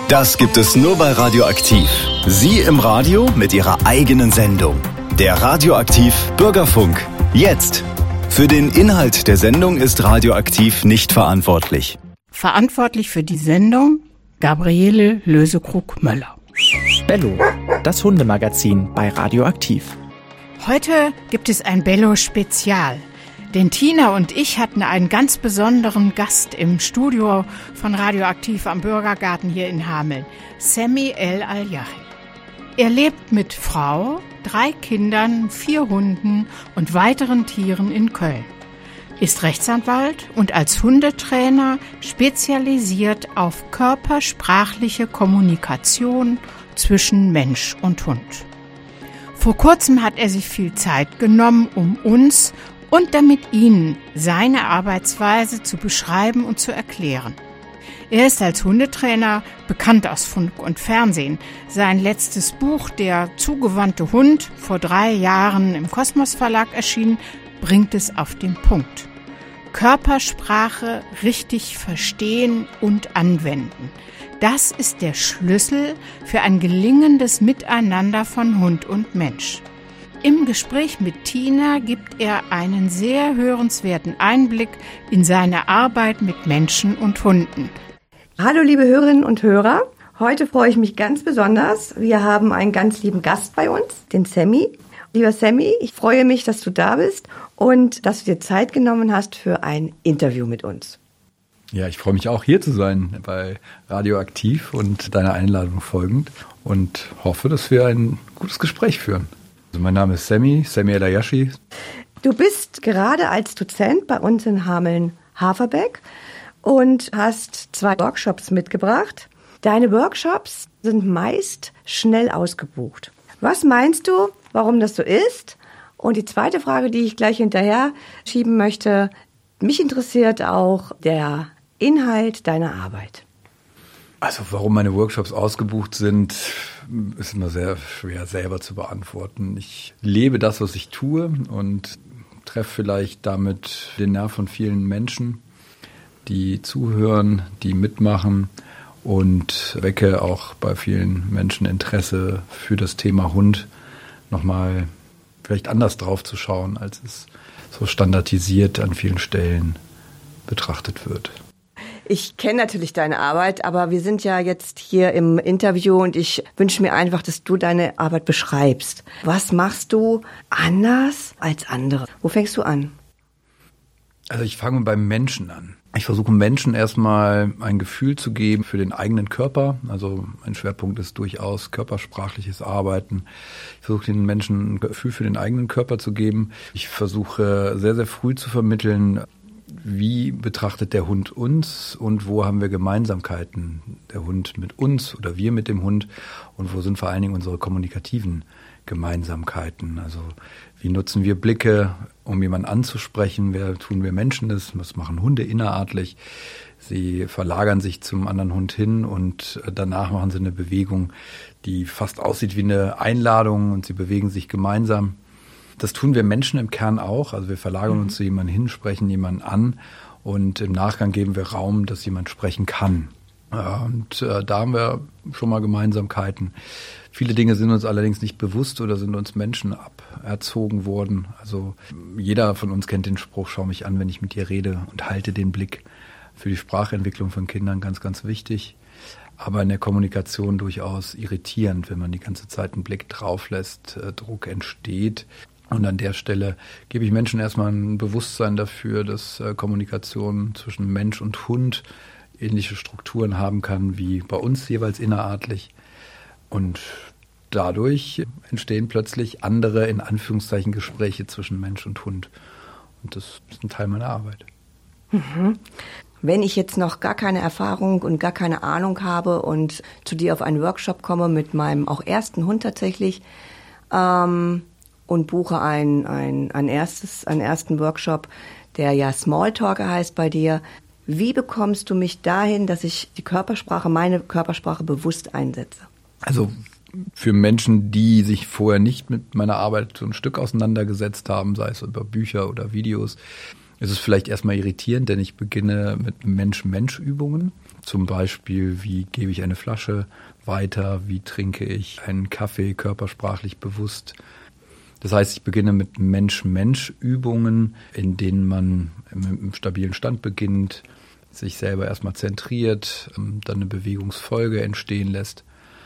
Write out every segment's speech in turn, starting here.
Das gibt es nur bei Radioaktiv. Sie im Radio mit Ihrer eigenen Sendung. Der Radioaktiv Bürgerfunk. Jetzt. Für den Inhalt der Sendung ist Radioaktiv nicht verantwortlich. Verantwortlich für die Sendung Gabriele Lösekrug-Möller. Bello, das Hundemagazin bei Radioaktiv. Heute gibt es ein Bello-Spezial. Denn Tina und ich hatten einen ganz besonderen Gast im Studio von Radioaktiv am Bürgergarten hier in Hameln, Sami El Al-Yahi. Er lebt mit Frau, 3 Kindern, 4 Hunden und weiteren Tieren in Köln, ist Rechtsanwalt und als Hundetrainer spezialisiert auf körpersprachliche Kommunikation zwischen Mensch und Hund. Vor kurzem hat er sich viel Zeit genommen, um uns und damit Ihnen seine Arbeitsweise zu beschreiben und zu erklären. Er ist als Hundetrainer bekannt aus Funk und Fernsehen. Sein letztes Buch, Der zugewandte Hund, vor 3 Jahren im Kosmos Verlag erschienen, bringt es auf den Punkt. Körpersprache richtig verstehen und anwenden. Das ist der Schlüssel für ein gelingendes Miteinander von Hund und Mensch. Im Gespräch mit Tina gibt er einen sehr hörenswerten Einblick in seine Arbeit mit Menschen und Hunden. Hallo liebe Hörerinnen und Hörer, heute freue ich mich ganz besonders. Wir haben einen ganz lieben Gast bei uns, den Sami. Lieber Sami, ich freue mich, dass du da bist und dass du dir Zeit genommen hast für ein Interview mit uns. Ja, ich freue mich auch, hier zu sein bei Radioaktiv und deiner Einladung folgend und hoffe, dass wir ein gutes Gespräch führen. Also mein Name ist Sami El Al-Yahi. Du bist gerade als Dozent bei uns in Hameln-Haferbeck und hast 2 Workshops mitgebracht. Deine Workshops sind meist schnell ausgebucht. Was meinst du, warum das so ist? Und die zweite Frage, die ich gleich hinterher schieben möchte, mich interessiert auch der Inhalt deiner Arbeit. Also warum meine Workshops ausgebucht sind, ist immer sehr schwer selber zu beantworten. Ich lebe das, was ich tue und treffe vielleicht damit den Nerv von vielen Menschen, die zuhören, die mitmachen und wecke auch bei vielen Menschen Interesse für das Thema Hund, nochmal vielleicht anders drauf zu schauen, als es so standardisiert an vielen Stellen betrachtet wird. Ich kenne natürlich deine Arbeit, aber wir sind ja jetzt hier im Interview und ich wünsche mir einfach, dass du deine Arbeit beschreibst. Was machst du anders als andere? Wo fängst du an? Also ich fange beim Menschen an. Ich versuche Menschen erstmal ein Gefühl zu geben für den eigenen Körper. Also mein Schwerpunkt ist durchaus körpersprachliches Arbeiten. Ich versuche den Menschen ein Gefühl für den eigenen Körper zu geben. Ich versuche sehr, sehr früh zu vermitteln, wie betrachtet der Hund uns und wo haben wir Gemeinsamkeiten, der Hund mit uns oder wir mit dem Hund und wo sind vor allen Dingen unsere kommunikativen Gemeinsamkeiten. Also wie nutzen wir Blicke, um jemanden anzusprechen, wer tun wir Menschen das, was machen Hunde innerartlich. Sie verlagern sich zum anderen Hund hin und danach machen sie eine Bewegung, die fast aussieht wie eine Einladung und sie bewegen sich gemeinsam. Das tun wir Menschen im Kern auch. Also wir verlagern uns zu jemandem hin, sprechen jemanden an und im Nachgang geben wir Raum, dass jemand sprechen kann. Und da haben wir schon mal Gemeinsamkeiten. Viele Dinge sind uns allerdings nicht bewusst oder sind uns Menschen aberzogen worden. Also jeder von uns kennt den Spruch, schau mich an, wenn ich mit dir rede und halte den Blick. Für die Sprachentwicklung von Kindern ganz, ganz wichtig. Aber in der Kommunikation durchaus irritierend, wenn man die ganze Zeit einen Blick drauf lässt, Druck entsteht. Und an der Stelle gebe ich Menschen erstmal ein Bewusstsein dafür, dass Kommunikation zwischen Mensch und Hund ähnliche Strukturen haben kann wie bei uns jeweils innerartlich. Und dadurch entstehen plötzlich andere, in Anführungszeichen, Gespräche zwischen Mensch und Hund. Und das ist ein Teil meiner Arbeit. Mhm. Wenn ich jetzt noch gar keine Erfahrung und gar keine Ahnung habe und zu dir auf einen Workshop komme mit meinem auch ersten Hund tatsächlich, und buche einen ersten Workshop, der ja Smalltalker heißt bei dir. Wie bekommst du mich dahin, dass ich meine Körpersprache bewusst einsetze? Also für Menschen, die sich vorher nicht mit meiner Arbeit so ein Stück auseinandergesetzt haben, sei es über Bücher oder Videos, ist es vielleicht erstmal irritierend, denn ich beginne mit Mensch-Mensch-Übungen. Zum Beispiel, wie gebe ich eine Flasche weiter, wie trinke ich einen Kaffee körpersprachlich bewusst. Das heißt, ich beginne mit Mensch-Mensch-Übungen, in denen man im stabilen Stand beginnt, sich selber erstmal zentriert, dann eine Bewegungsfolge entstehen lässt.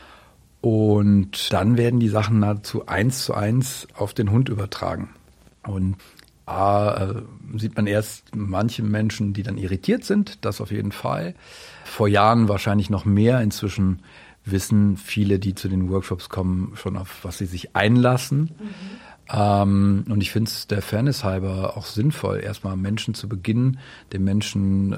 Und dann werden die Sachen nahezu 1:1 auf den Hund übertragen. Und sieht man erst manche Menschen, die dann irritiert sind, das auf jeden Fall. Vor Jahren wahrscheinlich noch mehr. Inzwischen wissen viele, die zu den Workshops kommen, schon auf was sie sich einlassen. Und ich finde es der Fairness halber auch sinnvoll, erstmal Menschen zu beginnen, den Menschen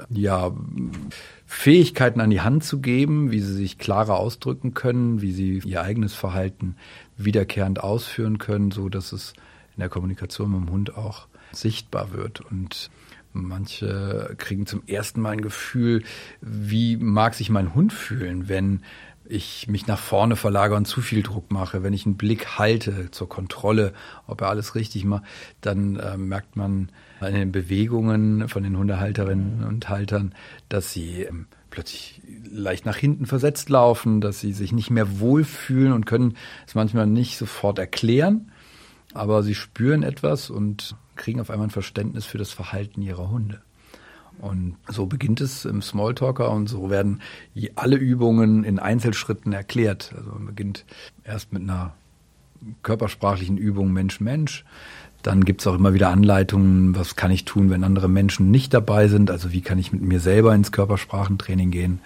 Fähigkeiten an die Hand zu geben, wie sie sich klarer ausdrücken können, wie sie ihr eigenes Verhalten wiederkehrend ausführen können, so dass es in der Kommunikation mit dem Hund auch sichtbar wird. Und manche kriegen zum ersten Mal ein Gefühl, wie mag sich mein Hund fühlen, wenn ich mich nach vorne verlagere und zu viel Druck mache, wenn ich einen Blick halte zur Kontrolle, ob er alles richtig macht, dann merkt man an den Bewegungen von den Hundehalterinnen und Haltern, dass sie plötzlich leicht nach hinten versetzt laufen, dass sie sich nicht mehr wohlfühlen und können es manchmal nicht sofort erklären, aber sie spüren etwas und kriegen auf einmal ein Verständnis für das Verhalten ihrer Hunde. Und so beginnt es im Smalltalker und so werden alle Übungen in Einzelschritten erklärt. Also man beginnt erst mit einer körpersprachlichen Übung Mensch-Mensch. Dann gibt es auch immer wieder Anleitungen, was kann ich tun, wenn andere Menschen nicht dabei sind. Also wie kann ich mit mir selber ins Körpersprachentraining gehen.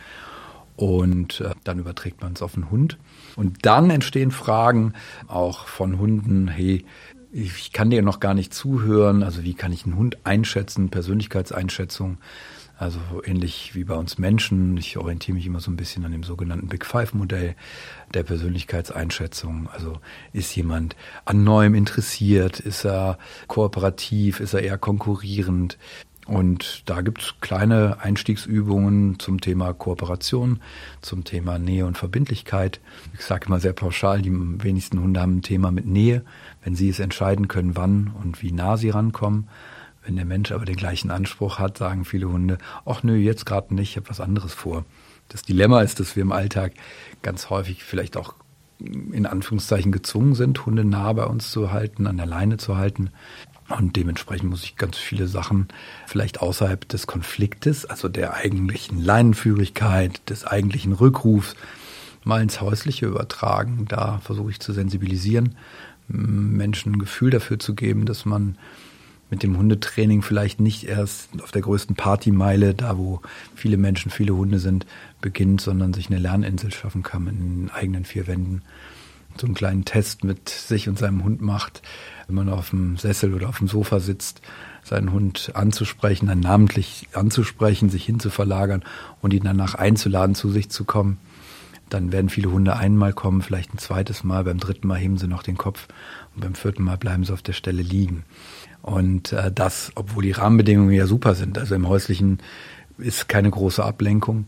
Und dann überträgt man es auf den Hund. Und dann entstehen Fragen auch von Hunden, hey, ich kann dir noch gar nicht zuhören, also wie kann ich einen Hund einschätzen, Persönlichkeitseinschätzung, also ähnlich wie bei uns Menschen. Ich orientiere mich immer so ein bisschen an dem sogenannten Big Five-Modell der Persönlichkeitseinschätzung. Also ist jemand an Neuem interessiert, ist er kooperativ, ist er eher konkurrierend? Und da gibt es kleine Einstiegsübungen zum Thema Kooperation, zum Thema Nähe und Verbindlichkeit. Ich sage immer sehr pauschal, die wenigsten Hunde haben ein Thema mit Nähe, wenn sie es entscheiden können, wann und wie nah sie rankommen. Wenn der Mensch aber den gleichen Anspruch hat, sagen viele Hunde, ach nö, jetzt gerade nicht, ich habe was anderes vor. Das Dilemma ist, dass wir im Alltag ganz häufig vielleicht auch in Anführungszeichen gezwungen sind, Hunde nah bei uns zu halten, an der Leine zu halten. Und dementsprechend muss ich ganz viele Sachen vielleicht außerhalb des Konfliktes, also der eigentlichen Leinenführigkeit, des eigentlichen Rückrufs, mal ins Häusliche übertragen. Da versuche ich zu sensibilisieren, Menschen ein Gefühl dafür zu geben, dass man mit dem Hundetraining vielleicht nicht erst auf der größten Partymeile, da wo viele Menschen, viele Hunde sind, beginnt, sondern sich eine Lerninsel schaffen kann in den eigenen vier Wänden. So einen kleinen Test mit sich und seinem Hund macht, wenn man auf dem Sessel oder auf dem Sofa sitzt, seinen Hund anzusprechen, dann namentlich anzusprechen, sich hinzuverlagern und ihn danach einzuladen, zu sich zu kommen. Dann werden viele Hunde einmal kommen, vielleicht ein zweites Mal, beim dritten Mal heben sie noch den Kopf und beim vierten Mal bleiben sie auf der Stelle liegen. Und das, obwohl die Rahmenbedingungen ja super sind. Also im Häuslichen ist keine große Ablenkung.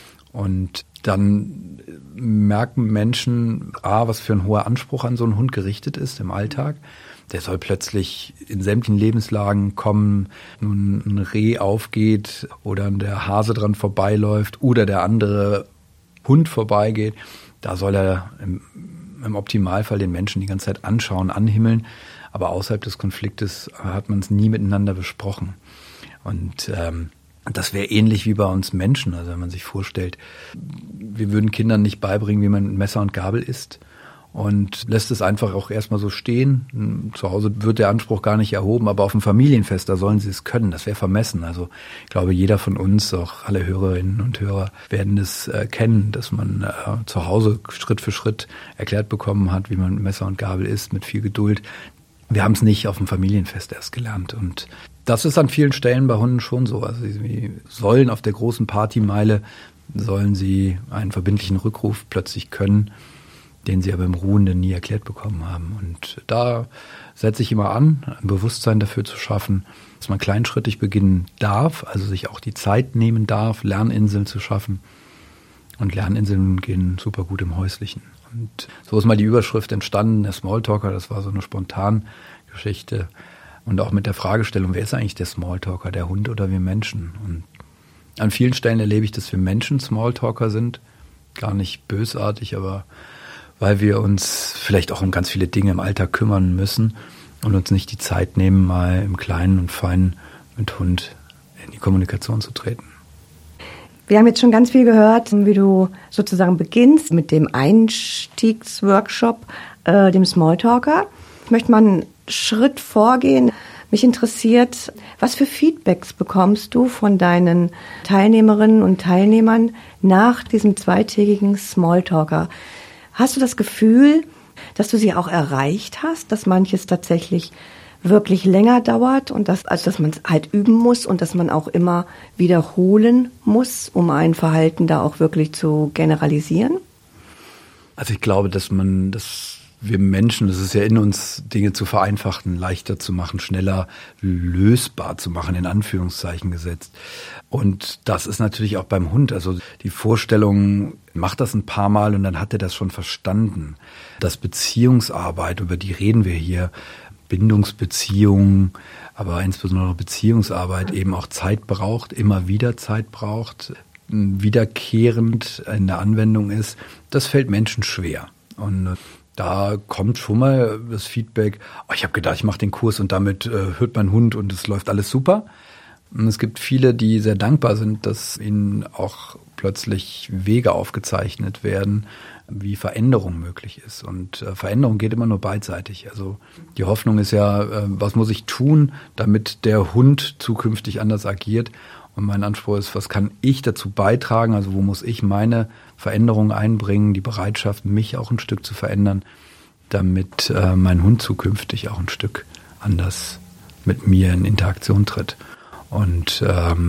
Und dann merken Menschen, was für ein hoher Anspruch an so einen Hund gerichtet ist im Alltag. Der soll plötzlich in sämtlichen Lebenslagen kommen, nun ein Reh aufgeht oder der Hase dran vorbeiläuft oder der andere Hund vorbeigeht. Da soll er im Optimalfall den Menschen die ganze Zeit anschauen, anhimmeln. Aber außerhalb des Konfliktes hat man es nie miteinander besprochen. Und das wäre ähnlich wie bei uns Menschen. Also wenn man sich vorstellt, wir würden Kindern nicht beibringen, wie man mit Messer und Gabel isst und lässt es einfach auch erstmal so stehen. Zu Hause wird der Anspruch gar nicht erhoben, aber auf dem Familienfest, da sollen sie es können. Das wäre vermessen. Also ich glaube, jeder von uns, auch alle Hörerinnen und Hörer, werden es kennen, dass man zu Hause Schritt für Schritt erklärt bekommen hat, wie man mit Messer und Gabel isst, mit viel Geduld. Wir haben es nicht auf dem Familienfest erst gelernt. Und das ist an vielen Stellen bei Hunden schon so. Also sie sollen auf der großen Partymeile, sollen sie einen verbindlichen Rückruf plötzlich können, den sie aber im Ruhenden nie erklärt bekommen haben. Und da setze ich immer an, ein Bewusstsein dafür zu schaffen, dass man kleinschrittig beginnen darf, also sich auch die Zeit nehmen darf, Lerninseln zu schaffen. Und Lerninseln gehen super gut im Häuslichen. Und so ist mal die Überschrift entstanden, der Smalltalker, das war so eine Spontangeschichte. Und auch mit der Fragestellung, wer ist eigentlich der Smalltalker, der Hund oder wir Menschen? Und An vielen Stellen erlebe ich, dass wir Menschen Smalltalker sind. Gar nicht bösartig, aber weil wir uns vielleicht auch um ganz viele Dinge im Alltag kümmern müssen und uns nicht die Zeit nehmen, mal im Kleinen und Feinen mit Hund in die Kommunikation zu treten. Wir haben jetzt schon ganz viel gehört, wie du sozusagen beginnst mit dem Einstiegsworkshop, dem Smalltalker. Ich möchte mal einen Schritt vorgehen. Mich interessiert, was für Feedbacks bekommst du von deinen Teilnehmerinnen und Teilnehmern nach diesem zweitägigen Smalltalker? Hast du das Gefühl, dass du sie auch erreicht hast, dass manches tatsächlich wirklich länger dauert und dass man es halt üben muss und dass man auch immer wiederholen muss, um ein Verhalten da auch wirklich zu generalisieren? Also ich glaube, dass wir Menschen, das ist ja in uns, Dinge zu vereinfachen, leichter zu machen, schneller lösbar zu machen, in Anführungszeichen gesetzt. Und das ist natürlich auch beim Hund. Also die Vorstellung, macht das ein paar Mal und dann hat er das schon verstanden. Das Beziehungsarbeit, über die reden wir hier, Bindungsbeziehungen, aber insbesondere Beziehungsarbeit eben auch Zeit braucht, immer wieder Zeit braucht, wiederkehrend in der Anwendung ist, das fällt Menschen schwer. Und da kommt schon mal das Feedback, ich habe gedacht, ich mache den Kurs und damit hört mein Hund und es läuft alles super. Und es gibt viele, die sehr dankbar sind, dass ihnen auch plötzlich Wege aufgezeichnet werden, wie Veränderung möglich ist. Und Veränderung geht immer nur beidseitig. Also die Hoffnung ist ja, was muss ich tun, damit der Hund zukünftig anders agiert? Und mein Anspruch ist, was kann ich dazu beitragen? Also wo muss ich meine Veränderung einbringen, die Bereitschaft, mich auch ein Stück zu verändern, damit mein Hund zukünftig auch ein Stück anders mit mir in Interaktion tritt. Und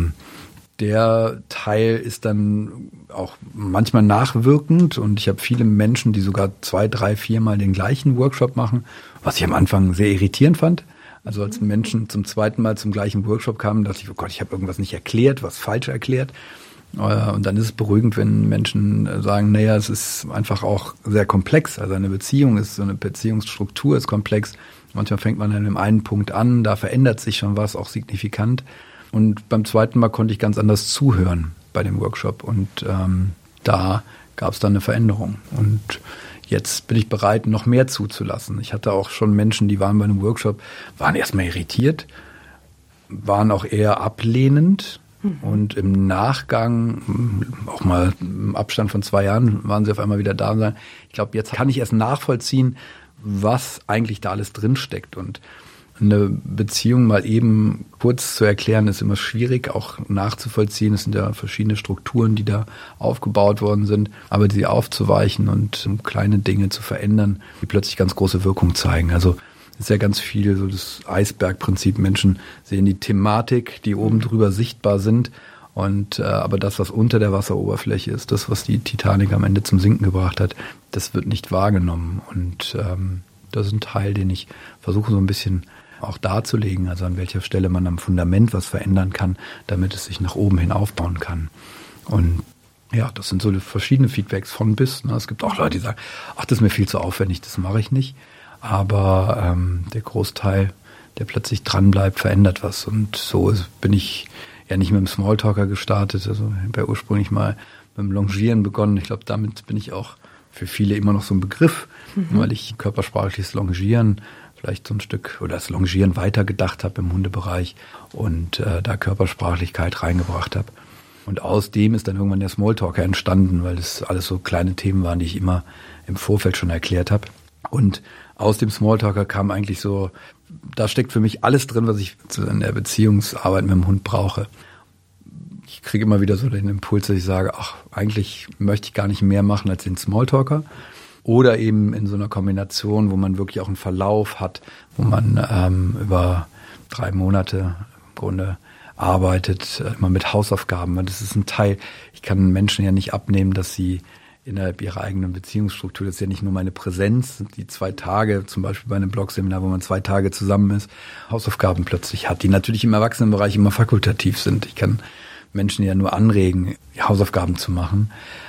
der Teil ist dann auch manchmal nachwirkend und ich habe viele Menschen, die sogar 2, 3, 4 Mal den gleichen Workshop machen, was ich am Anfang sehr irritierend fand. Also als Menschen zum zweiten Mal zum gleichen Workshop kamen, dachte ich, oh Gott, ich habe irgendwas nicht erklärt, was falsch erklärt. Und dann ist es beruhigend, wenn Menschen sagen, naja, es ist einfach auch sehr komplex. Also eine Beziehung ist, so eine Beziehungsstruktur ist komplex. Manchmal fängt man an einem einen Punkt an, da verändert sich schon was, auch signifikant. Und beim zweiten Mal konnte ich ganz anders zuhören bei dem Workshop. Und da gab es dann eine Veränderung. Und jetzt bin ich bereit, noch mehr zuzulassen. Ich hatte auch schon Menschen, die waren bei einem Workshop, waren erstmal irritiert, waren auch eher ablehnend. Und im Nachgang, auch mal im Abstand von 2 Jahren, waren sie auf einmal wieder da und sagen, ich glaube, jetzt kann ich erst nachvollziehen, was eigentlich da alles drinsteckt. Und eine Beziehung mal eben kurz zu erklären, ist immer schwierig, auch nachzuvollziehen. Es sind ja verschiedene Strukturen, die da aufgebaut worden sind. Aber die aufzuweichen und kleine Dinge zu verändern, die plötzlich ganz große Wirkung zeigen. Also ist ja ganz viel so das Eisbergprinzip. Menschen sehen die Thematik, die oben drüber sichtbar sind. Und aber das, was unter der Wasseroberfläche ist, das, was die Titanic am Ende zum Sinken gebracht hat, das wird nicht wahrgenommen. Und das ist ein Teil, den ich versuche so ein bisschen auch darzulegen, also an welcher Stelle man am Fundament was verändern kann, damit es sich nach oben hin aufbauen kann. Und ja, das sind so verschiedene Feedbacks von bis. Ne? Es gibt auch Leute, die sagen, ach, das ist mir viel zu aufwendig, das mache ich nicht. Aber der Großteil, der plötzlich dran bleibt, verändert was. Und so bin ich ja nicht mit dem Smalltalker gestartet. Also ich habe ja ursprünglich mal mit dem Longieren begonnen. Ich glaube, damit bin ich auch für viele immer noch so ein Begriff, weil ich körpersprachliches Longieren vielleicht so ein Stück oder das Longieren weitergedacht habe im Hundebereich und da Körpersprachlichkeit reingebracht habe. Und aus dem ist dann irgendwann der Smalltalker entstanden, weil das alles so kleine Themen waren, die ich immer im Vorfeld schon erklärt habe. Und aus dem Smalltalker kam eigentlich so, da steckt für mich alles drin, was ich in der Beziehungsarbeit mit dem Hund brauche. Ich kriege immer wieder so den Impuls, dass ich sage, ach, eigentlich möchte ich gar nicht mehr machen als den Smalltalker. Oder eben in so einer Kombination, wo man wirklich auch einen Verlauf hat, wo man über 3 Monate im Grunde arbeitet, immer mit Hausaufgaben. Das ist ein Teil, ich kann Menschen ja nicht abnehmen, dass sie innerhalb ihrer eigenen Beziehungsstruktur, das ist ja nicht nur meine Präsenz, die 2 Tage, zum Beispiel bei einem Blogseminar, wo man 2 Tage zusammen ist, Hausaufgaben plötzlich hat, die natürlich im Erwachsenenbereich immer fakultativ sind. Ich kann Menschen ja nur anregen, Hausaufgaben zu machen.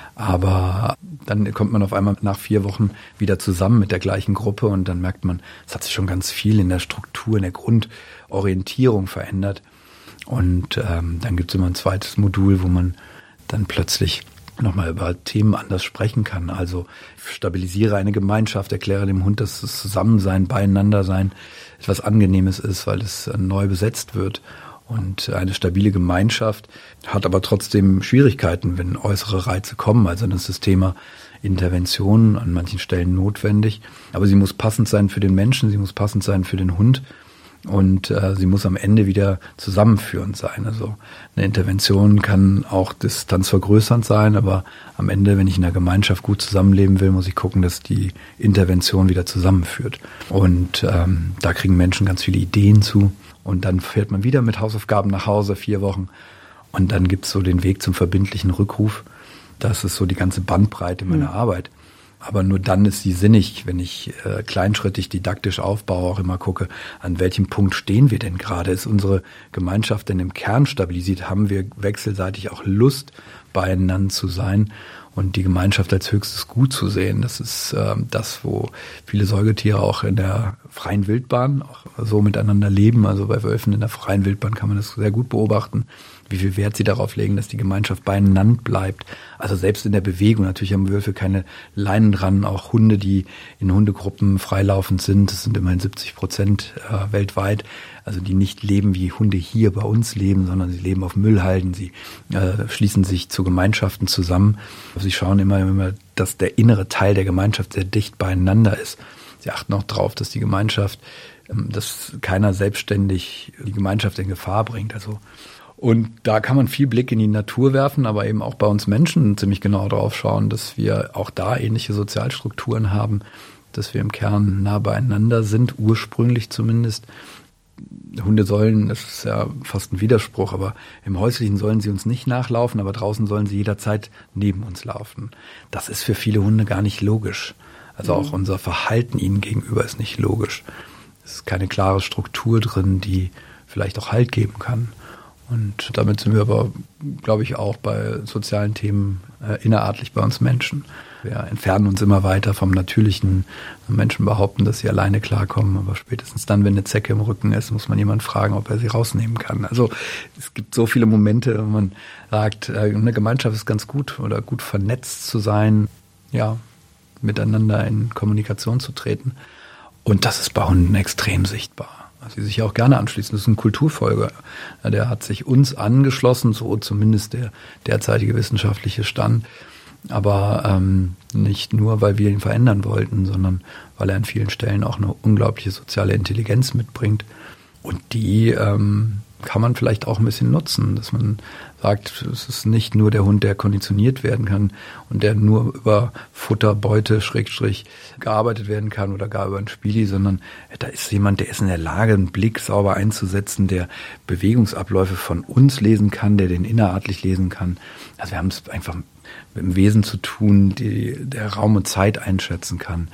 Aber dann kommt man auf einmal nach 4 Wochen wieder zusammen mit der gleichen Gruppe und dann merkt man, es hat sich schon ganz viel in der Struktur, in der Grundorientierung verändert. Und dann gibt es immer ein zweites Modul, wo man dann plötzlich nochmal über Themen anders sprechen kann. Also stabilisiere eine Gemeinschaft, erkläre dem Hund, dass das Zusammensein, Beieinandersein etwas Angenehmes ist, weil es neu besetzt wird. Und eine stabile Gemeinschaft hat aber trotzdem Schwierigkeiten, wenn äußere Reize kommen. Also das ist das Thema Intervention an manchen Stellen notwendig. Aber sie muss passend sein für den Menschen, sie muss passend sein für den Hund. Und sie muss am Ende wieder zusammenführend sein. Also eine Intervention kann auch distanzvergrößernd sein, aber am Ende, wenn ich in der Gemeinschaft gut zusammenleben will, muss ich gucken, dass die Intervention wieder zusammenführt. Und da kriegen Menschen ganz viele Ideen zu. Und dann fährt man wieder mit Hausaufgaben nach Hause, 4 Wochen. Und dann gibt's so den Weg zum verbindlichen Rückruf. Das ist so die ganze Bandbreite meiner Arbeit. Aber nur dann ist sie sinnig, wenn ich kleinschrittig, didaktisch aufbaue, auch immer gucke, an welchem Punkt stehen wir denn gerade? Ist unsere Gemeinschaft denn im Kern stabilisiert? Haben wir wechselseitig auch Lust, beieinander zu sein und die Gemeinschaft als höchstes Gut zu sehen? Das ist das, wo viele Säugetiere auch in der freien Wildbahn auch so miteinander leben. Also bei Wölfen in der freien Wildbahn kann man das sehr gut beobachten, wie viel Wert sie darauf legen, dass die Gemeinschaft beieinander bleibt. Also selbst in der Bewegung, natürlich haben Wölfe keine Leinen dran, auch Hunde, die in Hundegruppen freilaufend sind, das sind immerhin 70% weltweit, also die nicht leben wie Hunde hier bei uns leben, sondern sie leben auf Müllhalden, sie schließen sich zu Gemeinschaften zusammen. Sie schauen immer, dass der innere Teil der Gemeinschaft sehr dicht beieinander ist. Sie achten auch darauf, dass die Gemeinschaft, dass keiner selbstständig die Gemeinschaft in Gefahr bringt. Und da kann man viel Blick in die Natur werfen, aber eben auch bei uns Menschen ziemlich genau drauf schauen, dass wir auch da ähnliche Sozialstrukturen haben, dass wir im Kern nah beieinander sind, ursprünglich zumindest. Hunde sollen, das ist ja fast ein Widerspruch, aber im Häuslichen sollen sie uns nicht nachlaufen, aber draußen sollen sie jederzeit neben uns laufen. Das ist für viele Hunde gar nicht logisch. Also auch unser Verhalten ihnen gegenüber ist nicht logisch. Es ist keine klare Struktur drin, die vielleicht auch Halt geben kann. Und damit sind wir aber, glaube ich, auch bei sozialen Themen innerartlich bei uns Menschen. Wir entfernen uns immer weiter vom Natürlichen. Menschen behaupten, dass sie alleine klarkommen, aber spätestens dann, wenn eine Zecke im Rücken ist, muss man jemanden fragen, ob er sie rausnehmen kann. Also es gibt so viele Momente, wo man sagt, eine Gemeinschaft ist ganz gut oder gut vernetzt zu sein, ja, miteinander in Kommunikation zu treten. Und das ist bei Hunden extrem sichtbar. Also die sich auch gerne anschließen. Das ist ein Kulturfolger. Ja, der hat sich uns angeschlossen, so zumindest der derzeitige wissenschaftliche Stand. Aber nicht nur, weil wir ihn verändern wollten, sondern weil er an vielen Stellen auch eine unglaubliche soziale Intelligenz mitbringt. Und die kann man vielleicht auch ein bisschen nutzen, dass man sagt, es ist nicht nur der Hund, der konditioniert werden kann und der nur über Futter, Beute, Schrägstrich gearbeitet werden kann oder gar über ein Spieli, sondern da ist jemand, der ist in der Lage, einen Blick sauber einzusetzen, der Bewegungsabläufe von uns lesen kann, der den innerartlich lesen kann. Also wir haben es einfach mit dem Wesen zu tun, der Raum und Zeit einschätzen kann,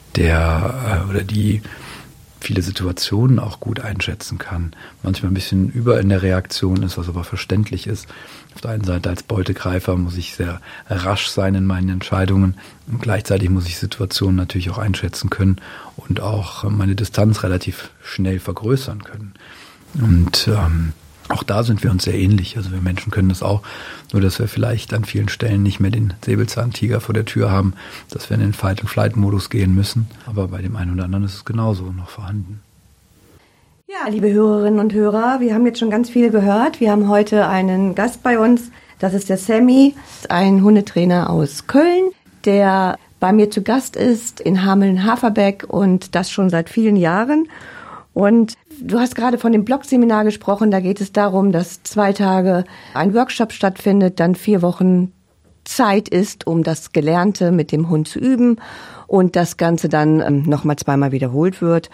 der oder die viele Situationen auch gut einschätzen kann. Manchmal ein bisschen über in der Reaktion ist, was aber verständlich ist. Auf der einen Seite als Beutegreifer muss ich sehr rasch sein in meinen Entscheidungen und gleichzeitig muss ich Situationen natürlich auch einschätzen können und auch meine Distanz relativ schnell vergrößern können. Und auch da sind wir uns sehr ähnlich. Also wir Menschen können das auch, nur dass wir vielleicht an vielen Stellen nicht mehr den Säbelzahntiger vor der Tür haben, dass wir in den Fight-and-Flight-Modus gehen müssen. Aber bei dem einen oder anderen ist es genauso noch vorhanden. Ja, liebe Hörerinnen und Hörer, wir haben jetzt schon ganz viel gehört. Wir haben heute einen Gast bei uns. Das ist der Sammy, ein Hundetrainer aus Köln, der bei mir zu Gast ist in Hameln-Haferbeck und das schon seit vielen Jahren. Und du hast gerade von dem Blogseminar gesprochen, da geht es darum, dass 2 Tage ein Workshop stattfindet, dann 4 Wochen Zeit ist, um das Gelernte mit dem Hund zu üben und das Ganze dann nochmal 2-mal wiederholt wird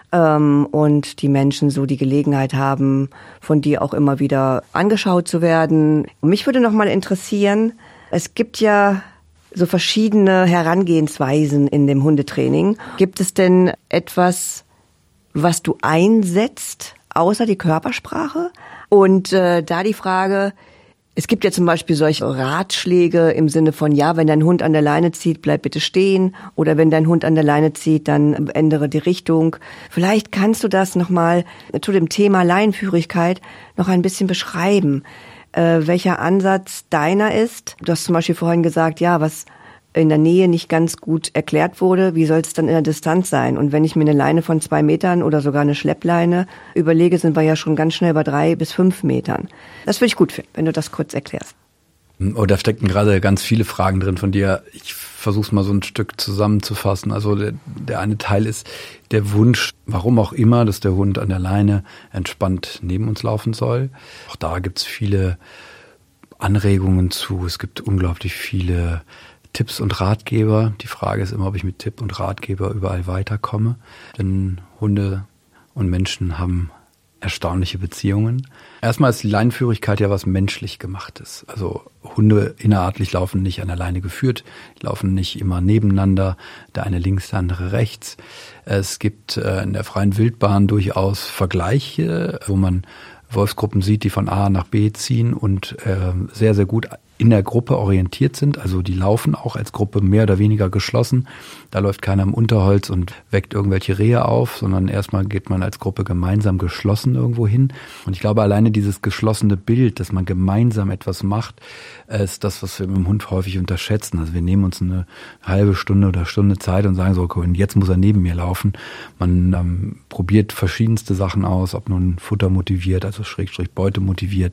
und die Menschen so die Gelegenheit haben, von dir auch immer wieder angeschaut zu werden. Mich würde nochmal interessieren, es gibt ja so verschiedene Herangehensweisen in dem Hundetraining. Gibt es denn etwas, was du einsetzt, außer die Körpersprache? Und da die Frage, Es gibt ja zum Beispiel solche Ratschläge im Sinne von, ja, wenn dein Hund an der Leine zieht, bleib bitte stehen. Oder wenn dein Hund an der Leine zieht, dann ändere die Richtung. Vielleicht kannst du das nochmal zu dem Thema Leinenführigkeit noch ein bisschen beschreiben, welcher Ansatz deiner ist. Du hast zum Beispiel vorhin gesagt, ja, was in der Nähe nicht ganz gut erklärt wurde, wie soll es dann in der Distanz sein? Und wenn ich mir eine Leine von 2 Metern oder sogar eine Schleppleine überlege, sind wir ja schon ganz schnell bei 3 bis 5 Metern. Das würde ich gut finden, wenn du das kurz erklärst. Oh, da stecken gerade ganz viele Fragen drin von dir. Ich versuche es mal so ein Stück zusammenzufassen. Also der eine Teil ist der Wunsch, warum auch immer, dass der Hund an der Leine entspannt neben uns laufen soll. Auch da gibt es viele Anregungen zu. Es gibt unglaublich viele Tipps und Ratgeber. Die Frage ist immer, ob ich mit Tipp und Ratgeber überall weiterkomme. Denn Hunde und Menschen haben erstaunliche Beziehungen. Erstmal ist die Leinenführigkeit ja was menschlich Gemachtes. Also Hunde innerartlich laufen nicht an der Leine geführt, laufen nicht immer nebeneinander, der eine links, der andere rechts. Es gibt in der freien Wildbahn durchaus Vergleiche, wo man Wolfsgruppen sieht, die von A nach B ziehen und sehr, sehr gut in der Gruppe orientiert sind. Also die laufen auch als Gruppe mehr oder weniger geschlossen. Da läuft keiner im Unterholz und weckt irgendwelche Rehe auf, sondern erstmal geht man als Gruppe gemeinsam geschlossen irgendwo hin. Und ich glaube, alleine dieses geschlossene Bild, dass man gemeinsam etwas macht, ist das, was wir mit dem Hund häufig unterschätzen. Also wir nehmen uns eine halbe Stunde oder Stunde Zeit und sagen so, okay, und jetzt muss er neben mir laufen. Man probiert verschiedenste Sachen aus, ob nun Futter motiviert, also Schrägstrich Beute motiviert,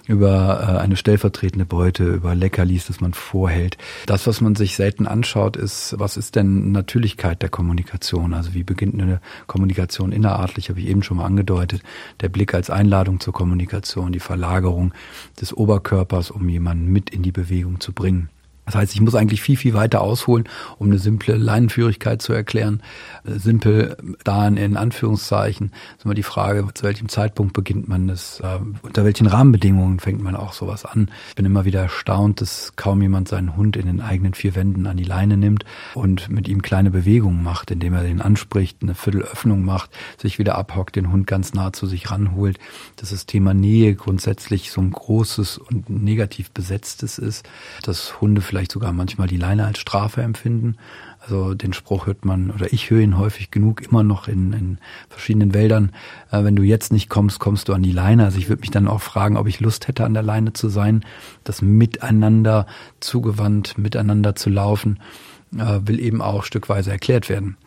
über eine stellvertretende Beute, über Leckerlis, das man vorhält. Das, was man sich selten anschaut, ist, was ist denn Natürlichkeit der Kommunikation? Also wie beginnt eine Kommunikation innerartlich, habe ich eben schon mal angedeutet. Der Blick als Einladung zur Kommunikation, die Verlagerung des Oberkörpers, um jemanden mit in die Bewegung zu bringen. Das heißt, ich muss eigentlich viel, viel weiter ausholen, um eine simple Leinenführigkeit zu erklären. Simpel da in Anführungszeichen ist immer die Frage, zu welchem Zeitpunkt beginnt man das, unter welchen Rahmenbedingungen fängt man auch sowas an. Ich bin immer wieder erstaunt, dass kaum jemand seinen Hund in den eigenen 4 Wänden an die Leine nimmt und mit ihm kleine Bewegungen macht, indem er den anspricht, eine Viertelöffnung macht, sich wieder abhockt, den Hund ganz nah zu sich ranholt. Dass das Thema Nähe grundsätzlich so ein großes und negativ besetztes ist, dass Hunde vielleicht sogar manchmal die Leine als Strafe empfinden. Also den Spruch hört man, oder ich höre ihn häufig genug, immer noch in verschiedenen Wäldern. Wenn du jetzt nicht kommst, kommst du an die Leine. Also ich würde mich dann auch fragen, ob ich Lust hätte, an der Leine zu sein. Das Miteinander zugewandt, miteinander zu laufen, will eben auch stückweise erklärt werden.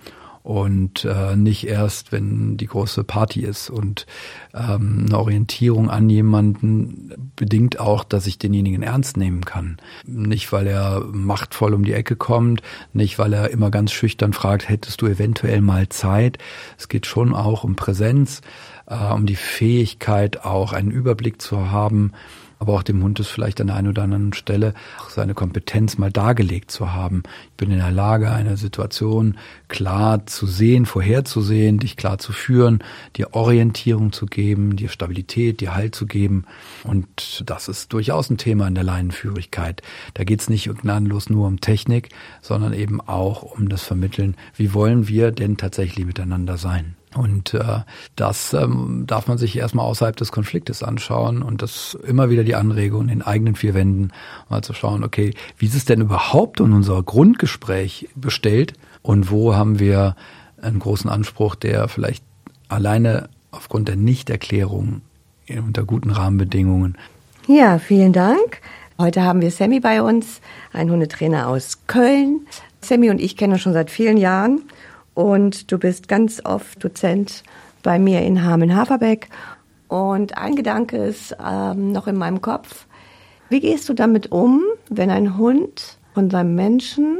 Und nicht erst, wenn die große Party ist. Und eine Orientierung an jemanden bedingt auch, dass ich denjenigen ernst nehmen kann. Nicht, weil er machtvoll um die Ecke kommt, nicht, weil er immer ganz schüchtern fragt, hättest du eventuell mal Zeit. Es geht schon auch um Präsenz, um die Fähigkeit, auch einen Überblick zu haben, aber auch dem Hund ist vielleicht an der einen oder anderen Stelle auch seine Kompetenz mal dargelegt zu haben. Ich bin in der Lage, eine Situation klar zu sehen, vorherzusehen, dich klar zu führen, dir Orientierung zu geben, dir Stabilität, dir Halt zu geben. Und das ist durchaus ein Thema in der Leinenführigkeit. Da geht es nicht gnadenlos nur um Technik, sondern eben auch um das Vermitteln, wie wollen wir denn tatsächlich miteinander sein. Und das darf man sich erstmal außerhalb des Konfliktes anschauen und das immer wieder die Anregung in den eigenen 4 Wänden, mal zu schauen, okay, wie ist es denn überhaupt in unser Grundgespräch bestellt und wo haben wir einen großen Anspruch, der vielleicht alleine aufgrund der Nichterklärung unter guten Rahmenbedingungen. Ja, vielen Dank. Heute haben wir Sammy bei uns, einen Hundetrainer aus Köln. Sammy und ich kennen uns schon seit vielen Jahren. Und du bist ganz oft Dozent bei mir in Hameln-Haferbeck. Und ein Gedanke ist noch in meinem Kopf. Wie gehst du damit um, wenn ein Hund von seinem Menschen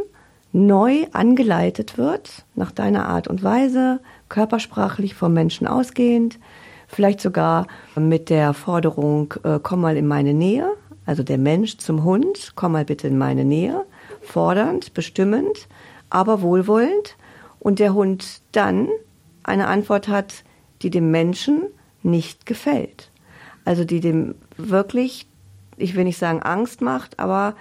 neu angeleitet wird, nach deiner Art und Weise, körpersprachlich vom Menschen ausgehend, vielleicht sogar mit der Forderung, komm mal in meine Nähe, also der Mensch zum Hund, komm mal bitte in meine Nähe, fordernd, bestimmend, aber wohlwollend. Und der Hund dann eine Antwort hat, die dem Menschen nicht gefällt. Also die dem wirklich, ich will nicht sagen Angst macht, aber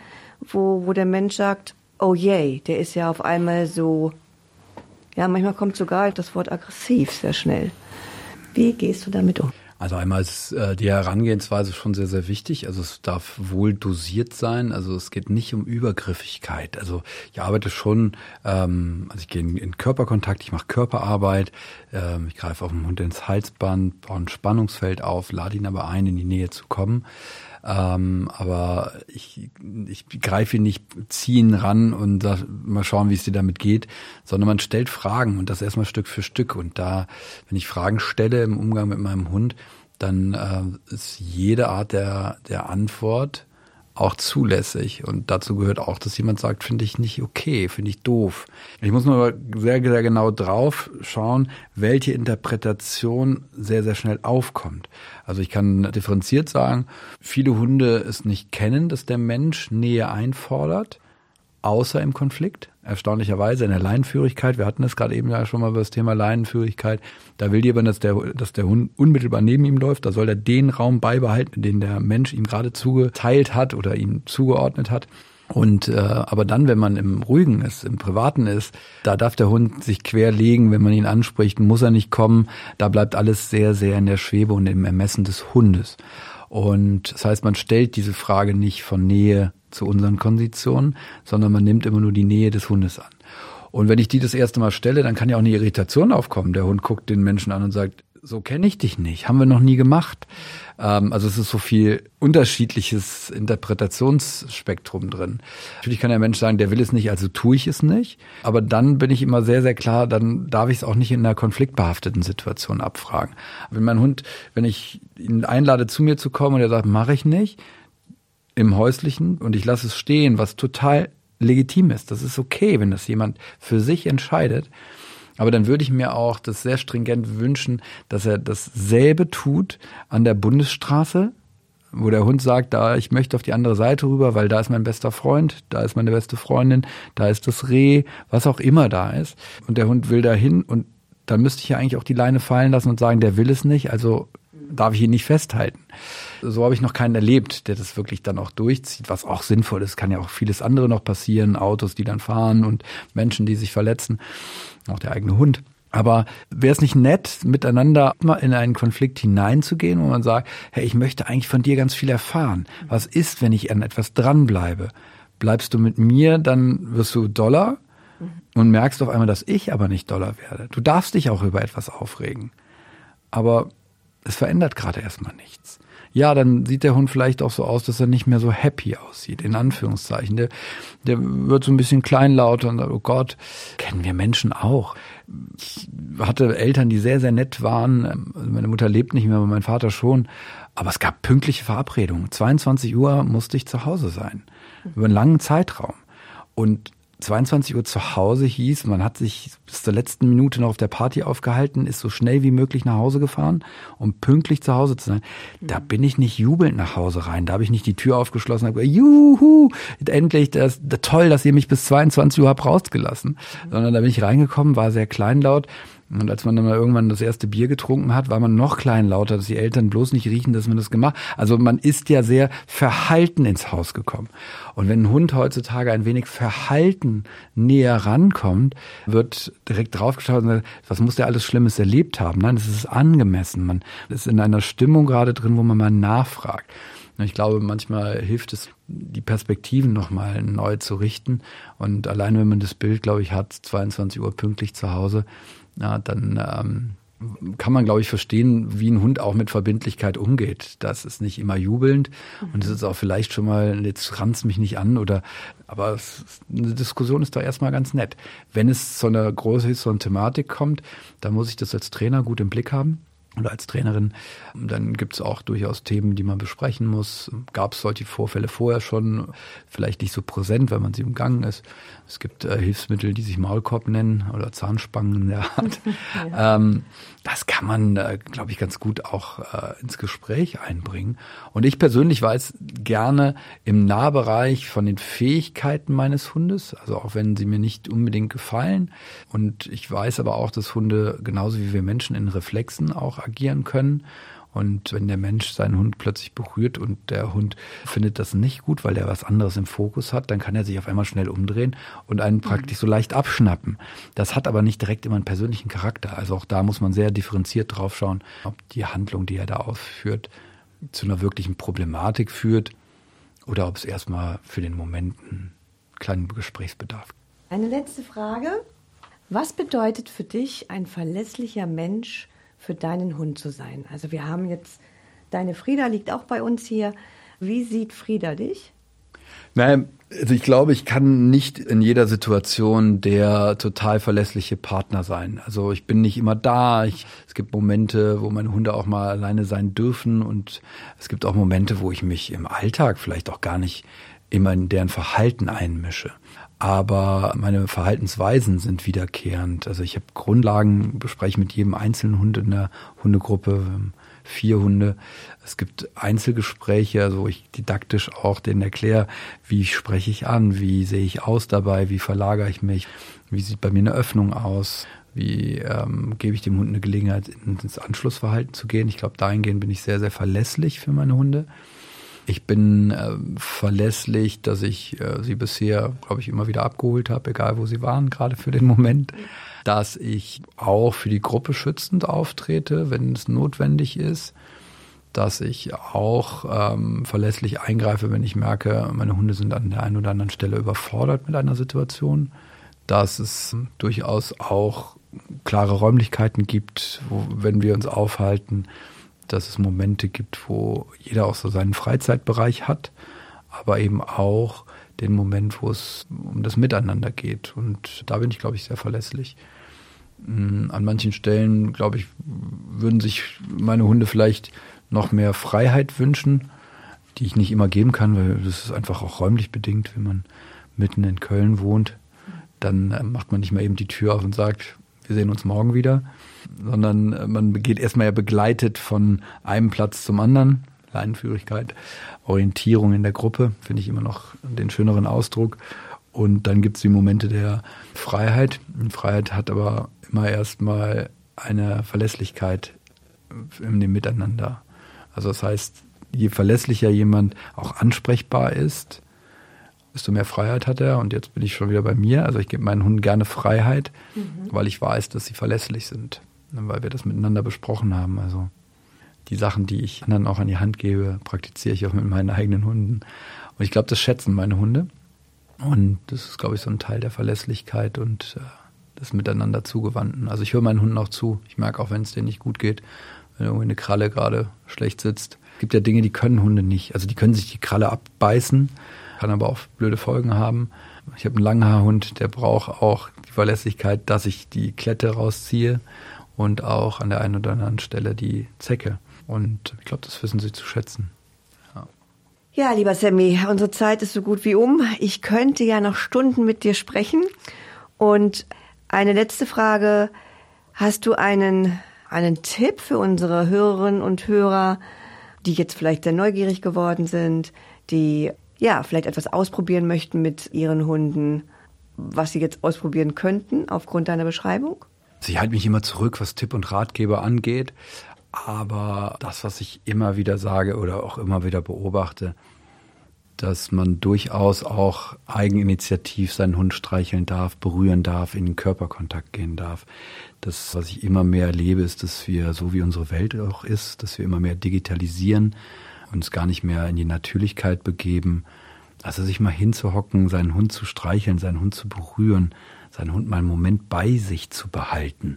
wo der Mensch sagt, oh je, der ist ja auf einmal so, ja, manchmal kommt sogar das Wort aggressiv sehr schnell. Wie gehst du damit um? Also einmal ist die Herangehensweise schon sehr, sehr wichtig. Also es darf wohl dosiert sein. Also es geht nicht um Übergriffigkeit. Also ich arbeite schon, ich gehe in Körperkontakt, ich mache Körperarbeit, ich greife auf den Hund ins Halsband, baue ein Spannungsfeld auf, lade ihn aber ein, in die Nähe zu kommen. Aber ich greife ihn nicht, ziehe ihn ran und sag, mal schauen, wie es dir damit geht, sondern man stellt Fragen und das erstmal Stück für Stück. Und da, wenn ich Fragen stelle im Umgang mit meinem Hund, dann ist jede Art der Antwort auch zulässig. Und dazu gehört auch, dass jemand sagt, finde ich nicht okay, finde ich doof. Ich muss nur sehr, sehr genau drauf schauen, welche Interpretation sehr, sehr schnell aufkommt. Also ich kann differenziert sagen, viele Hunde es nicht kennen, dass der Mensch Nähe einfordert, außer im Konflikt. Erstaunlicherweise in der Leinenführigkeit, wir hatten das gerade eben ja schon mal über das Thema Leinenführigkeit, da will jemand, dass der Hund unmittelbar neben ihm läuft, da soll er den Raum beibehalten, den der Mensch ihm gerade zugeteilt hat oder ihm zugeordnet hat. Und aber dann, wenn man im Ruhigen ist, im Privaten ist, da darf der Hund sich querlegen, wenn man ihn anspricht, muss er nicht kommen, da bleibt alles sehr, sehr in der Schwebe und im Ermessen des Hundes. Und das heißt, man stellt diese Frage nicht von Nähe zu unseren Konditionen, sondern man nimmt immer nur die Nähe des Hundes an. Und wenn ich die das erste Mal stelle, dann kann ja auch eine Irritation aufkommen. Der Hund guckt den Menschen an und sagt, so kenne ich dich nicht, haben wir noch nie gemacht. Also es ist so viel unterschiedliches Interpretationsspektrum drin. Natürlich kann der Mensch sagen, der will es nicht, also tue ich es nicht. Aber dann bin ich immer sehr, sehr klar, dann darf ich es auch nicht in einer konfliktbehafteten Situation abfragen. Wenn ich ihn einlade, zu mir zu kommen und er sagt, mache ich nicht, im Häuslichen und ich lasse es stehen, was total legitim ist. Das ist okay, wenn das jemand für sich entscheidet. Aber dann würde ich mir auch das sehr stringent wünschen, dass er dasselbe tut an der Bundesstraße, wo der Hund sagt, ich möchte auf die andere Seite rüber, weil da ist mein bester Freund, da ist meine beste Freundin, da ist das Reh, was auch immer da ist. Und der Hund will dahin und dann müsste ich ja eigentlich auch die Leine fallen lassen und sagen, der will es nicht, also darf ich ihn nicht festhalten. So habe ich noch keinen erlebt, der das wirklich dann auch durchzieht, was auch sinnvoll ist. Kann ja auch vieles andere noch passieren, Autos, die dann fahren und Menschen, die sich verletzen, auch der eigene Hund. Aber wäre es nicht nett, miteinander mal in einen Konflikt hineinzugehen, wo man sagt, hey, ich möchte eigentlich von dir ganz viel erfahren. Was ist, wenn ich an etwas dranbleibe? Bleibst du mit mir, dann wirst du doller und merkst auf einmal, dass ich aber nicht doller werde. Du darfst dich auch über etwas aufregen. Aber es verändert gerade erstmal nichts. Ja, dann sieht der Hund vielleicht auch so aus, dass er nicht mehr so happy aussieht, in Anführungszeichen. Der wird so ein bisschen kleinlauter und sagt, oh Gott, kennen wir Menschen auch. Ich hatte Eltern, die sehr, sehr nett waren. Meine Mutter lebt nicht mehr, aber mein Vater schon. Aber es gab pünktliche Verabredungen. 22 Uhr musste ich zu Hause sein. Über einen langen Zeitraum. Und 22 Uhr zu Hause hieß, man hat sich bis zur letzten Minute noch auf der Party aufgehalten, ist so schnell wie möglich nach Hause gefahren, um pünktlich zu Hause zu sein. Da bin ich nicht jubelnd nach Hause rein, da habe ich nicht die Tür aufgeschlossen und habe gesagt, juhu, endlich, das toll, dass ihr mich bis 22 Uhr habt rausgelassen. Sondern da bin ich reingekommen, war sehr kleinlaut. Und als man dann mal irgendwann das erste Bier getrunken hat, war man noch kleinlauter, dass die Eltern bloß nicht riechen, dass man das gemacht hat. Also man ist ja sehr verhalten ins Haus gekommen. Und wenn ein Hund heutzutage ein wenig verhalten näher rankommt, wird direkt draufgeschaut und sagt, was muss der alles Schlimmes erlebt haben? Nein, es ist angemessen. Man ist in einer Stimmung gerade drin, wo man mal nachfragt. Und ich glaube, manchmal hilft es, die Perspektiven nochmal neu zu richten. Und allein wenn man das Bild, glaube ich, hat, 22 Uhr pünktlich zu Hause, ja, dann kann man, glaube ich, verstehen, wie ein Hund auch mit Verbindlichkeit umgeht. Das ist nicht immer jubelnd und es ist auch vielleicht schon mal, jetzt ranzt mich nicht an aber eine Diskussion ist doch erstmal ganz nett. Wenn es zu einer größeren Thematik kommt, dann muss ich das als Trainer gut im Blick haben. Oder als Trainerin, dann gibt es auch durchaus Themen, die man besprechen muss. Gab es solche Vorfälle vorher schon, vielleicht nicht so präsent, weil man sie umgangen ist. Es gibt Hilfsmittel, die sich Maulkorb nennen oder Zahnspangen in der Art. Ja. Das kann man, glaube ich, ganz gut auch ins Gespräch einbringen. Und ich persönlich weiß gerne im Nahbereich von den Fähigkeiten meines Hundes, also auch wenn sie mir nicht unbedingt gefallen. Und ich weiß aber auch, dass Hunde genauso wie wir Menschen in Reflexen auch agieren können. Und wenn der Mensch seinen Hund plötzlich berührt und der Hund findet das nicht gut, weil er was anderes im Fokus hat, dann kann er sich auf einmal schnell umdrehen und einen praktisch so leicht abschnappen. Das hat aber nicht direkt immer einen persönlichen Charakter. Also auch da muss man sehr differenziert drauf schauen, ob die Handlung, die er da ausführt, zu einer wirklichen Problematik führt oder ob es erstmal für den Moment einen kleinen Gesprächsbedarf. Eine letzte Frage. Was bedeutet für dich ein verlässlicher Mensch für deinen Hund zu sein? Also wir haben jetzt, deine Frieda liegt auch bei uns hier. Wie sieht Frieda dich? Naja, also ich glaube, ich kann nicht in jeder Situation der total verlässliche Partner sein. Also ich bin nicht immer da. Es gibt Momente, wo meine Hunde auch mal alleine sein dürfen. Und es gibt auch Momente, wo ich mich im Alltag vielleicht auch gar nicht immer in deren Verhalten einmische. Aber meine Verhaltensweisen sind wiederkehrend. Also ich habe Grundlagen, bespreche mit jedem einzelnen Hund in der Hundegruppe, 4 Hunde. Es gibt Einzelgespräche, also wo ich didaktisch auch denen erkläre, wie spreche ich an, wie sehe ich aus dabei, wie verlagere ich mich, wie sieht bei mir eine Öffnung aus, wie gebe ich dem Hund eine Gelegenheit, ins Anschlussverhalten zu gehen. Ich glaube, dahingehend bin ich sehr, sehr verlässlich für meine Hunde. Ich bin verlässlich, dass ich sie bisher, glaube ich, immer wieder abgeholt habe, egal wo sie waren, gerade für den Moment. Dass ich auch für die Gruppe schützend auftrete, wenn es notwendig ist. Dass ich auch verlässlich eingreife, wenn ich merke, meine Hunde sind an der einen oder anderen Stelle überfordert mit einer Situation. Dass es durchaus auch klare Räumlichkeiten gibt, wenn wir uns aufhalten, dass es Momente gibt, wo jeder auch so seinen Freizeitbereich hat, aber eben auch den Moment, wo es um das Miteinander geht. Und da bin ich, glaube ich, sehr verlässlich. An manchen Stellen, glaube ich, würden sich meine Hunde vielleicht noch mehr Freiheit wünschen, die ich nicht immer geben kann, weil das ist einfach auch räumlich bedingt. Wenn man mitten in Köln wohnt, dann macht man nicht mal eben die Tür auf und sagt, wir sehen uns morgen wieder, sondern man geht erstmal ja begleitet von einem Platz zum anderen. Leinenführigkeit, Orientierung in der Gruppe, finde ich immer noch den schöneren Ausdruck. Und dann gibt es die Momente der Freiheit. Und Freiheit hat aber immer erstmal eine Verlässlichkeit in dem Miteinander. Also das heißt, je verlässlicher jemand auch ansprechbar ist, desto mehr Freiheit hat er. Und jetzt bin ich schon wieder bei mir. Also ich gebe meinen Hunden gerne Freiheit, weil ich weiß, dass sie verlässlich sind. Weil wir das miteinander besprochen haben. Also die Sachen, die ich anderen auch an die Hand gebe, praktiziere ich auch mit meinen eigenen Hunden. Und ich glaube, das schätzen meine Hunde. Und das ist, glaube ich, so ein Teil der Verlässlichkeit und des Miteinander Zugewandten. Also ich höre meinen Hunden auch zu. Ich merke auch, wenn es denen nicht gut geht, wenn irgendwie eine Kralle gerade schlecht sitzt. Es gibt ja Dinge, die können Hunde nicht. Also die können sich die Kralle abbeißen, kann aber auch blöde Folgen haben. Ich habe einen Langhaarhund, der braucht auch die Verlässlichkeit, dass ich die Klette rausziehe und auch an der einen oder anderen Stelle die Zecke. Und ich glaube, das wissen sie zu schätzen. Ja, lieber Sammy, unsere Zeit ist so gut wie um. Ich könnte ja noch Stunden mit dir sprechen. Und eine letzte Frage. Hast du einen Tipp für unsere Hörerinnen und Hörer, die jetzt vielleicht sehr neugierig geworden sind, die ja vielleicht etwas ausprobieren möchten mit ihren Hunden, was sie jetzt ausprobieren könnten aufgrund deiner Beschreibung? Ich halte mich immer zurück, was Tipp und Ratgeber angeht. Aber das, was ich immer wieder sage oder auch immer wieder beobachte, dass man durchaus auch eigeninitiativ seinen Hund streicheln darf, berühren darf, in den Körperkontakt gehen darf. Das, was ich immer mehr erlebe, ist, dass wir, so wie unsere Welt auch ist, dass wir immer mehr digitalisieren, uns gar nicht mehr in die Natürlichkeit begeben. Also sich mal hinzuhocken, seinen Hund zu streicheln, seinen Hund zu berühren, seinen Hund mal einen Moment bei sich zu behalten,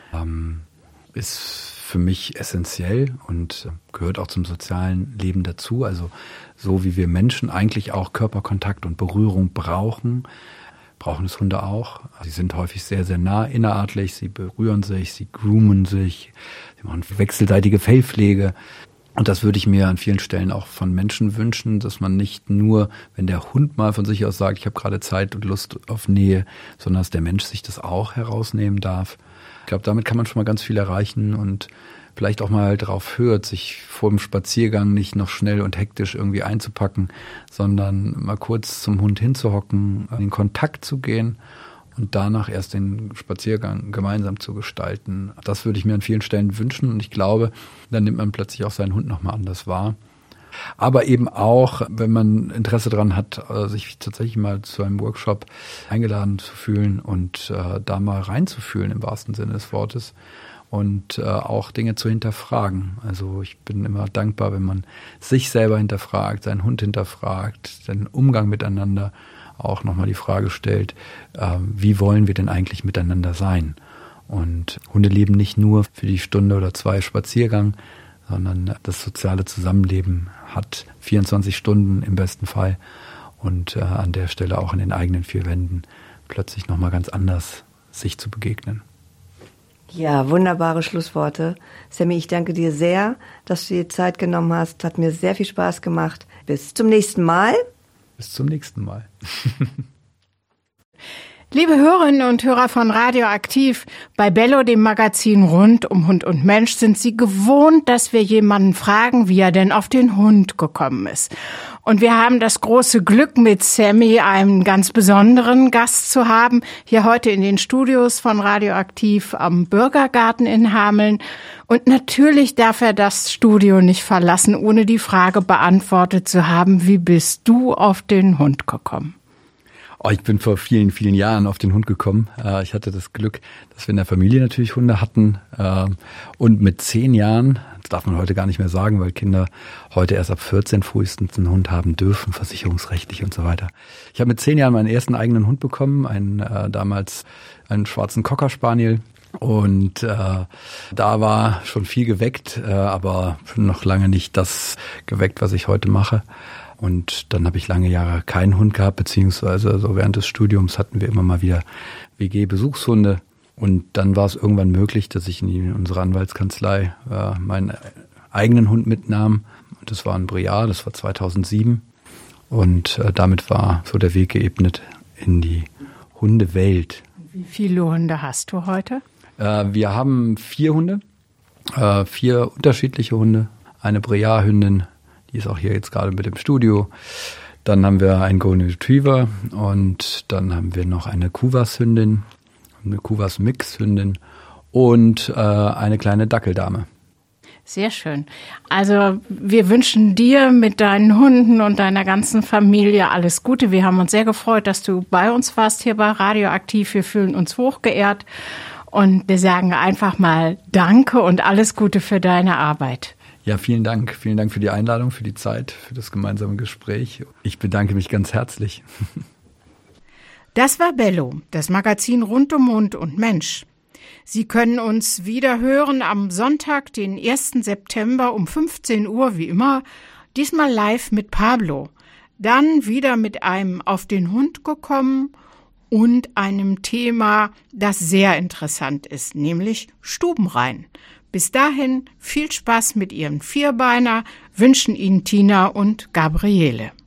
ist für mich essentiell und gehört auch zum sozialen Leben dazu. Also so wie wir Menschen eigentlich auch Körperkontakt und Berührung brauchen es Hunde auch. Sie sind häufig sehr, sehr nah innerartlich, sie berühren sich, sie groomen sich, sie machen wechselseitige Fellpflege. Und das würde ich mir an vielen Stellen auch von Menschen wünschen, dass man nicht nur, wenn der Hund mal von sich aus sagt, ich habe gerade Zeit und Lust auf Nähe, sondern dass der Mensch sich das auch herausnehmen darf. Ich glaube, damit kann man schon mal ganz viel erreichen und vielleicht auch mal drauf hört, sich vor dem Spaziergang nicht noch schnell und hektisch irgendwie einzupacken, sondern mal kurz zum Hund hinzuhocken, in Kontakt zu gehen und danach erst den Spaziergang gemeinsam zu gestalten. Das würde ich mir an vielen Stellen wünschen und ich glaube, dann nimmt man plötzlich auch seinen Hund nochmal anders wahr. Aber eben auch, wenn man Interesse daran hat, sich tatsächlich mal zu einem Workshop eingeladen zu fühlen und da mal reinzufühlen im wahrsten Sinne des Wortes und auch Dinge zu hinterfragen. Also ich bin immer dankbar, wenn man sich selber hinterfragt, seinen Hund hinterfragt, den Umgang miteinander, auch nochmal die Frage stellt, wie wollen wir denn eigentlich miteinander sein? Und Hunde leben nicht nur für die Stunde oder 2 Spaziergang, sondern das soziale Zusammenleben hat 24 Stunden im besten Fall und an der Stelle auch in den eigenen 4 Wänden plötzlich nochmal ganz anders sich zu begegnen. Ja, wunderbare Schlussworte. Sammy, ich danke dir sehr, dass du dir Zeit genommen hast. Hat mir sehr viel Spaß gemacht. Bis zum nächsten Mal. Bis zum nächsten Mal. Liebe Hörerinnen und Hörer von Radioaktiv, bei Bello, dem Magazin rund um Hund und Mensch, sind Sie gewohnt, dass wir jemanden fragen, wie er denn auf den Hund gekommen ist. Und wir haben das große Glück, mit Sammy einen ganz besonderen Gast zu haben, hier heute in den Studios von Radioaktiv am Bürgergarten in Hameln. Und natürlich darf er das Studio nicht verlassen, ohne die Frage beantwortet zu haben, wie bist du auf den Hund gekommen? Oh, ich bin vor vielen, vielen Jahren auf den Hund gekommen. Ich hatte das Glück, dass wir in der Familie natürlich Hunde hatten. Und mit 10 Jahren, das darf man heute gar nicht mehr sagen, weil Kinder heute erst ab 14 frühestens einen Hund haben dürfen, versicherungsrechtlich und so weiter. Ich habe mit 10 Jahren meinen ersten eigenen Hund bekommen, damals einen schwarzen Cocker Spaniel. Und da war schon viel geweckt, aber noch lange nicht das geweckt, was ich heute mache. Und dann habe ich lange Jahre keinen Hund gehabt, beziehungsweise so während des Studiums hatten wir immer mal wieder WG-Besuchshunde. Und dann war es irgendwann möglich, dass ich in unsere Anwaltskanzlei meinen eigenen Hund mitnahm. Und das war ein Briard, das war 2007. Und damit war so der Weg geebnet in die Hundewelt. Wie viele Hunde hast du heute? Wir haben 4 Hunde, 4 unterschiedliche Hunde, eine Briard-Hündin, die ist auch hier jetzt gerade mit im Studio. Dann haben wir einen Golden Retriever und dann haben wir noch eine Kuwas-Hündin, eine Kuwas-Mix-Hündin und eine kleine Dackeldame. Sehr schön. Also wir wünschen dir mit deinen Hunden und deiner ganzen Familie alles Gute. Wir haben uns sehr gefreut, dass du bei uns warst hier bei Radioaktiv. Wir fühlen uns hochgeehrt und wir sagen einfach mal Danke und alles Gute für deine Arbeit. Ja, vielen Dank. Vielen Dank für die Einladung, für die Zeit, für das gemeinsame Gespräch. Ich bedanke mich ganz herzlich. Das war Bello, das Magazin rund um Hund und Mensch. Sie können uns wieder hören am Sonntag, den 1. September um 15 Uhr, wie immer, diesmal live mit Pablo. Dann wieder mit einem Auf den Hund gekommen und einem Thema, das sehr interessant ist, nämlich Stubenrein. Bis dahin viel Spaß mit Ihrem Vierbeiner, wünschen Ihnen Tina und Gabriele.